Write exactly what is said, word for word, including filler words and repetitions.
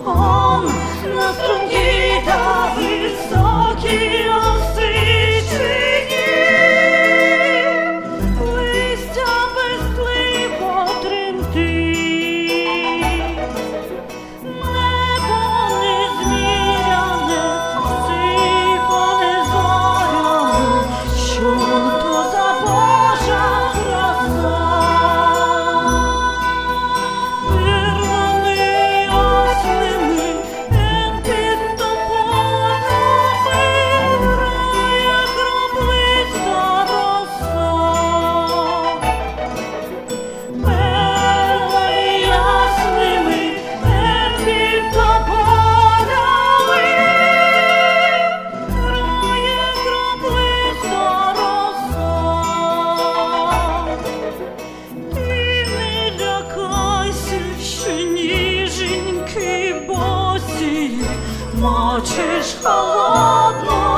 Он на струнки та високі оси чинів, листя безтливо тремтить, небо незміряне, всипане зорями. Що то за Божа краса? Вирваний ясними під тополями грає краплиста роса. Пела ясними під тополями грає краплиста роса. Ти не лякайся, що ніженьки босі, мочиш холодно